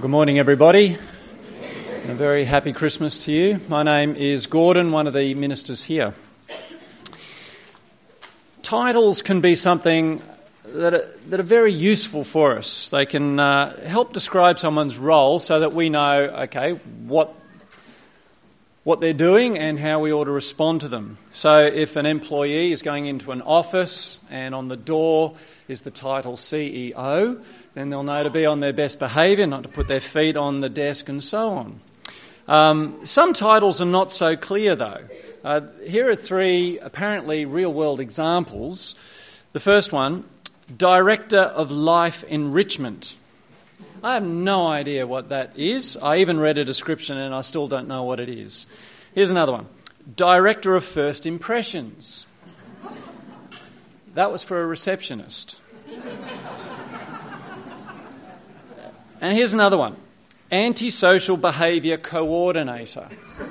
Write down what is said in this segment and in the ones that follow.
Good morning, everybody. A very happy Christmas to you. My name is Gordon, one of the ministers here. Titles can be something that are very useful for us. They can help describe someone's role so that we know, okay, what they're doing and how we ought to respond to them. So if an employee is going into an office and on the door is the title CEO, then they'll know to be on their best behaviour, not to put their feet on the desk and so on. Some titles are not so clear though. Here are three apparently real-world examples. The first one, Director of Life Enrichment. I have no idea what that is. I even read a description and I still don't know what it is. Here's another one, Director of First Impressions. That was for a receptionist. And here's another one, Antisocial Behaviour Coordinator.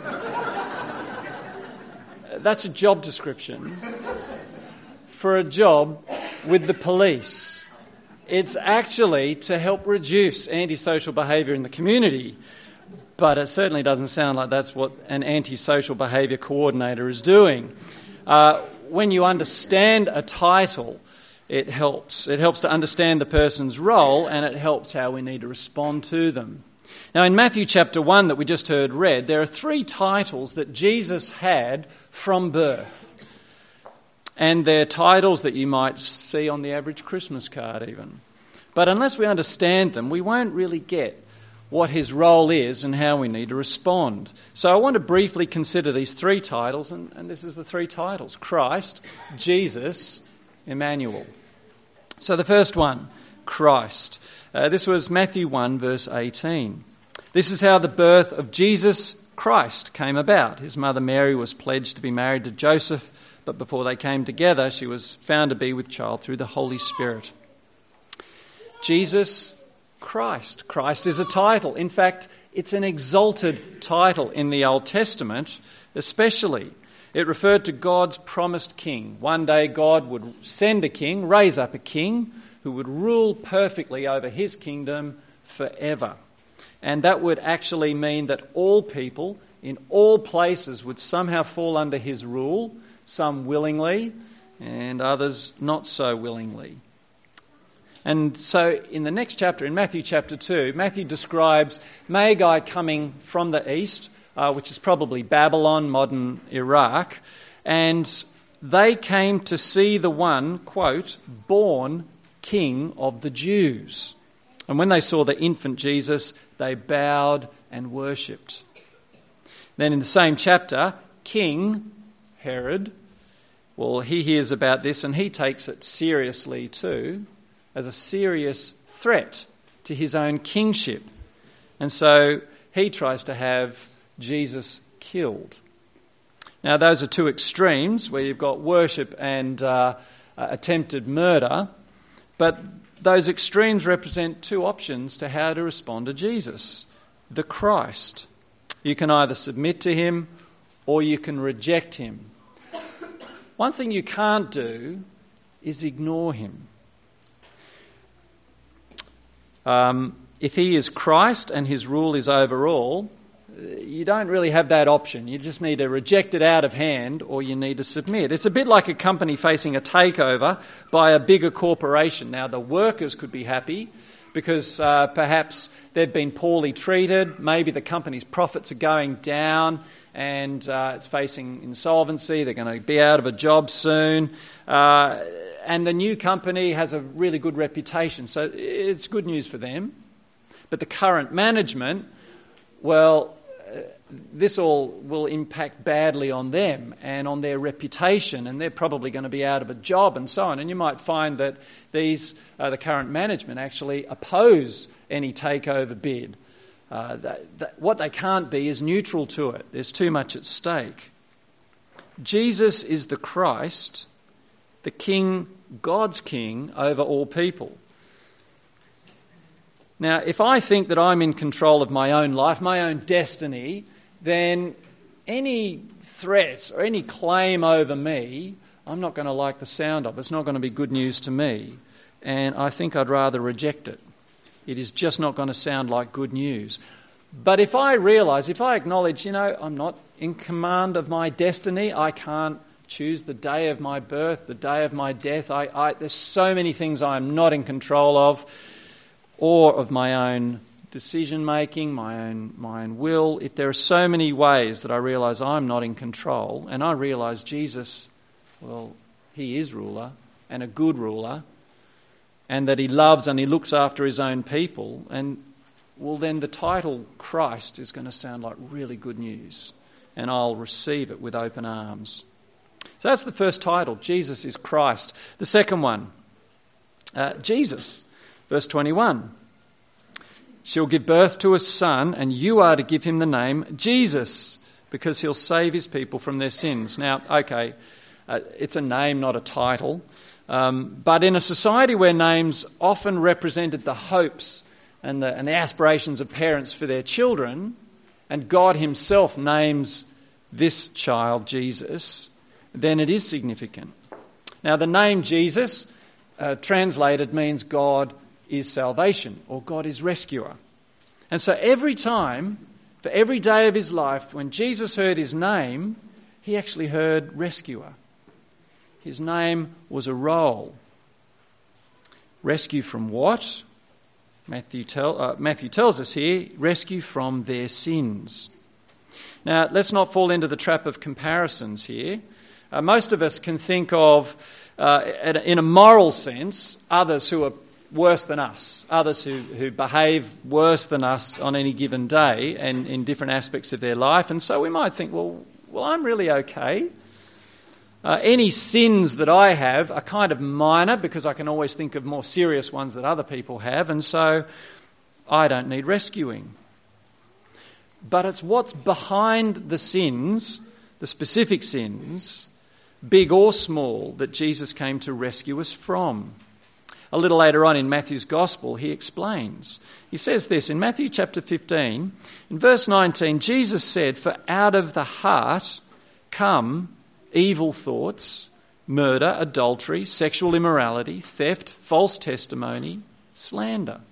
That's a job description for a job with the police. It's actually to help reduce antisocial behaviour in the community, but it certainly doesn't sound like that's what an antisocial behaviour coordinator is doing. When you understand a title, it helps. It helps to understand the person's role, and it helps how we need to respond to them. Now, in Matthew chapter 1 that we just heard read, there are three titles that Jesus had from birth. And they're titles that you might see on the average Christmas card even. But unless we understand them, we won't really get what his role is and how we need to respond. So I want to briefly consider these three titles, and this is the three titles: Christ, Jesus, Emmanuel. So the first one, Christ. This was Matthew 1 verse 18. This is how the birth of Jesus Christ came about. His mother Mary was pledged to be married to Joseph, but before they came together, she was found to be with child through the Holy Spirit. Jesus Christ. Christ is a title. In fact, it's an exalted title in the Old Testament, especially. It referred to God's promised king. One day God would send a king, raise up a king, who would rule perfectly over his kingdom forever. And that would actually mean that all people in all places would somehow fall under his rule, some willingly and others not so willingly. And so in the next chapter, in Matthew chapter 2, Matthew describes Magi coming from the east, which is probably Babylon, modern Iraq, and they came to see the one, quote, born King of the Jews. And when they saw the infant Jesus, they bowed and worshipped. Then in the same chapter, King Herod, well, he hears about this and he takes it seriously too, as a serious threat to his own kingship. And so he tries to have Jesus killed. Now, those are two extremes where you've got worship and attempted murder, but those extremes represent two options to how to respond to Jesus, the Christ. You can either submit to him or you can reject him. One thing you can't do is ignore him. If he is Christ and his rule is over all, you don't really have that option. You just need to reject it out of hand or you need to submit. It's a bit like a company facing a takeover by a bigger corporation. Now, the workers could be happy because perhaps they've been poorly treated. Maybe the company's profits are going down and it's facing insolvency. They're going to be out of a job soon. And the new company has a really good reputation. So it's good news for them. But the current management, well, this all will impact badly on them and on their reputation, and they're probably going to be out of a job and so on. And you might find that the current management actually oppose any takeover bid. What they can't be is neutral to it. There's too much at stake. Jesus is the Christ, the King, God's King over all people. Now, if I think that I'm in control of my own life, my own destiny, then any threat or any claim over me, I'm not going to like the sound of. It's not going to be good news to me. And I think I'd rather reject it. it is just not going to sound like good news. But if I acknowledge, I'm not in command of my destiny, I can't choose the day of my birth, the day of my death, there's so many things I am not in control of, or of my own decision-making, my own will. If there are so many ways that I realise I'm not in control, and I realise Jesus, well, he is ruler, and a good ruler, and that he loves and he looks after his own people, and well, then the title Christ is going to sound like really good news, and I'll receive it with open arms. So that's the first title, Jesus is Christ. The second one, Jesus, verse 21. She'll give birth to a son, and you are to give him the name Jesus, because he'll save his people from their sins. Now, okay, it's a name, not a title. But in a society where names often represented the hopes and the aspirations of parents for their children, and God himself names this child Jesus, then it is significant. Now, the name Jesus, translated, means God is salvation, or God is rescuer. And so every time, for every day of his life, when Jesus heard his name, he actually heard rescuer. His name was a role. Rescue from what? Matthew tells us here, rescue from their sins. Now, let's not fall into the trap of comparisons here. Most of us can think of, in a moral sense, others who are worse than us, others who behave worse than us on any given day and in different aspects of their life. And so we might think, well, I'm really okay. Any sins that I have are kind of minor because I can always think of more serious ones that other people have, and so I don't need rescuing. But it's what's behind the sins, the specific sins, big or small, that Jesus came to rescue us from. A little later on in Matthew's Gospel, he explains. He says this in Matthew chapter 15, in verse 19, Jesus said, "For out of the heart come evil thoughts, murder, adultery, sexual immorality, theft, false testimony, slander."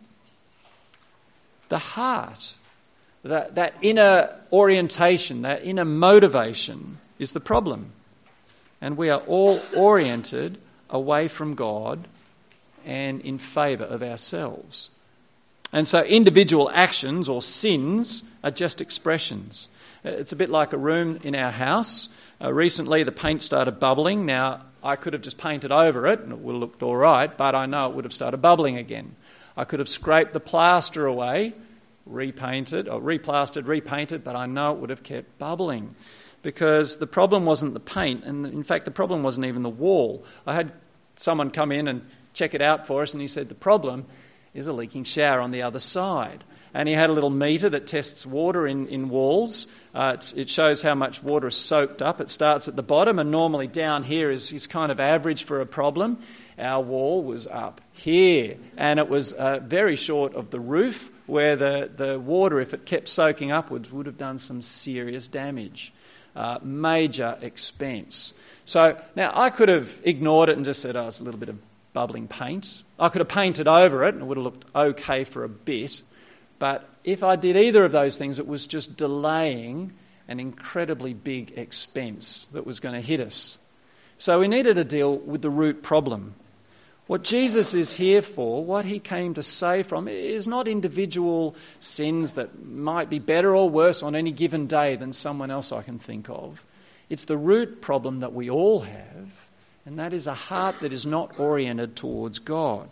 The heart, that inner orientation, that inner motivation is the problem. And we are all oriented away from God and in favour of ourselves. And so individual actions or sins are just expressions. It's a bit like a room in our house. Recently the paint started bubbling. Now, I could have just painted over it and it would have looked all right, but I know it would have started bubbling again. I could have scraped the plaster away, replastered, repainted, but I know it would have kept bubbling because the problem wasn't the paint, and in fact the problem wasn't even the wall. I had someone come in and check it out for us, and he said the problem is a leaking shower on the other side. And he had a little meter that tests water in walls. It shows how much water is soaked up. It starts at the bottom, and normally down here is kind of average for a problem. Our wall was up here, and it was very short of the roof, where the water, if it kept soaking upwards, would have done some serious damage. Major expense. So now I could have ignored it and just said, oh, it's a little bit of bubbling paint. I could have painted over it and it would have looked okay for a bit. But if I did either of those things, it was just delaying an incredibly big expense that was going to hit us. So we needed to deal with the root problem. What Jesus is here for, what he came to save from, is not individual sins that might be better or worse on any given day than someone else I can think of. It's the root problem that we all have, and that is a heart that is not oriented towards God.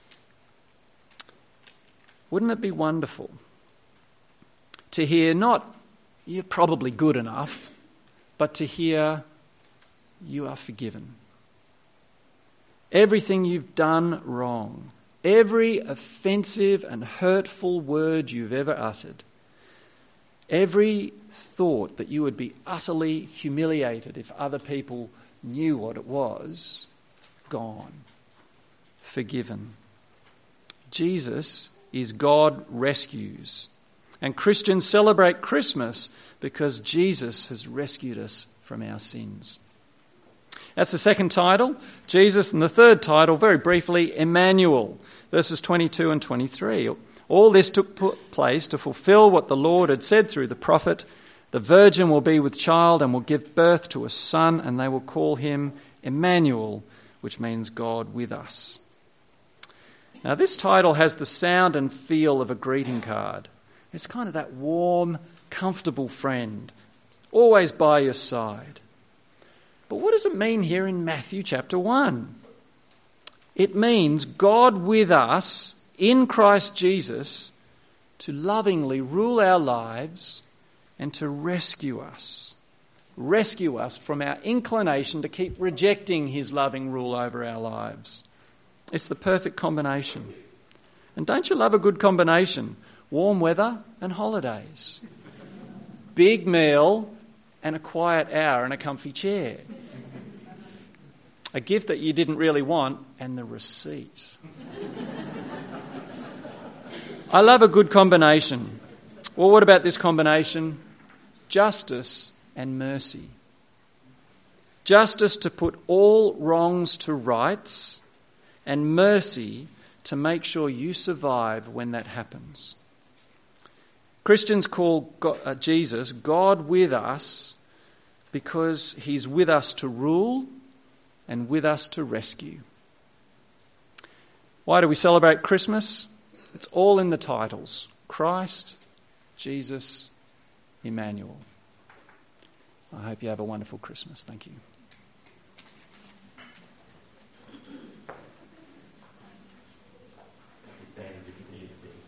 Wouldn't it be wonderful to hear not, you're probably good enough, but to hear, you are forgiven. Everything you've done wrong, every offensive and hurtful word you've ever uttered, every thought that you would be utterly humiliated if other people knew what it was, gone, forgiven. Jesus is God rescues. And Christians celebrate Christmas because Jesus has rescued us from our sins. That's the second title, Jesus. And the third title, very briefly, Emmanuel, verses 22 and 23. All this took place to fulfill what the Lord had said through the prophet. The virgin will be with child and will give birth to a son, and they will call him Emmanuel, which means God with us. Now, this title has the sound and feel of a greeting card. It's kind of that warm, comfortable friend, always by your side. But what does it mean here in Matthew chapter 1? It means God with us in Christ Jesus to lovingly rule our lives and to rescue us. Rescue us from our inclination to keep rejecting his loving rule over our lives. It's the perfect combination. And don't you love a good combination? Warm weather and holidays. Big meal and a quiet hour in a comfy chair. A gift that you didn't really want and the receipt. I love a good combination. Well, what about this combination? Justice and mercy. Justice to put all wrongs to rights, and mercy to make sure you survive when that happens. Christians call Jesus God with us because he's with us to rule and with us to rescue. Why do we celebrate Christmas? It's all in the titles. Christ, Jesus, Emmanuel. I hope you have a wonderful Christmas. Thank you.